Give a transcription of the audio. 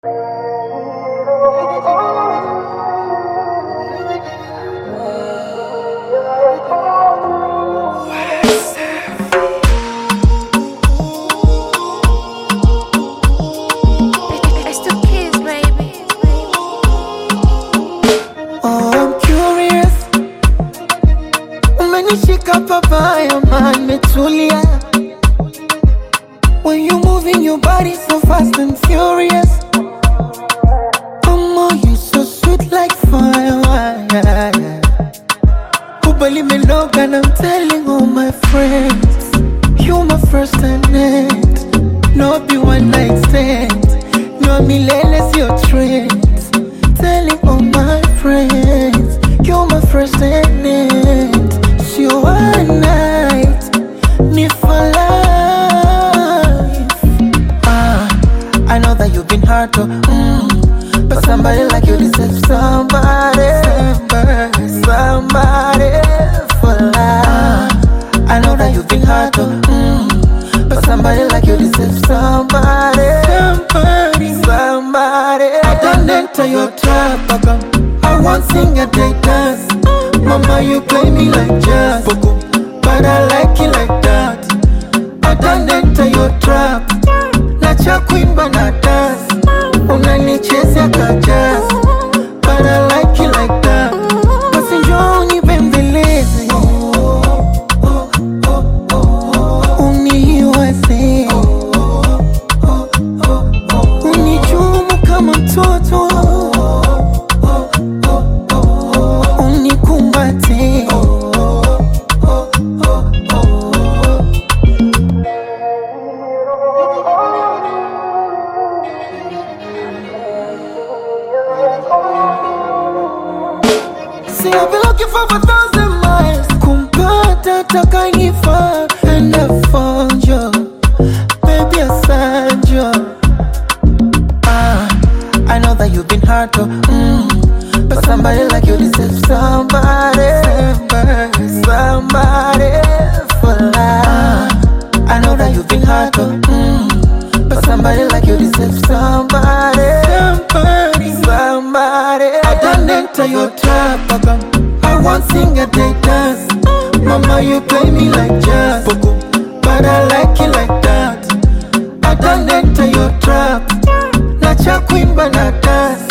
Umenishika papaya man, metulia. When you moving your body so fast and furious. Oh, you so sweet like fire. Kubali melog and I'm telling all my friends, you my first and end. No be one night stand. No millennials your trends. Telling all my friends, you my first and end. You one night, me for life. I know that you've been hard to, but somebody like you deserves somebody for life. I know that you've been hard to, but somebody like you deserves somebody. I don't enter your trap, I won't sing a day dance. Mama, you play me like jazz, but I like it like that. I don't enter your trap. Nacha queen bana dance. Unanichezea ka jazz, but I like it like that. Basi njoo unibembeleze, uniwaze, unichumu kama mtoto, unikumbate. See, I've been looking for 1,000 miles. Kumpata takanifa, and I found you. Baby, I found you. I know that you've been hard to, but somebody like you deserves somebody for life. I know that you've been hard to, but somebody like you deserves somebody. I don't enter your trap, I won't sing a day dance. Mama, you play me like jazz, but I like it like that. I don't enter your trap. Nacha queen bana dance.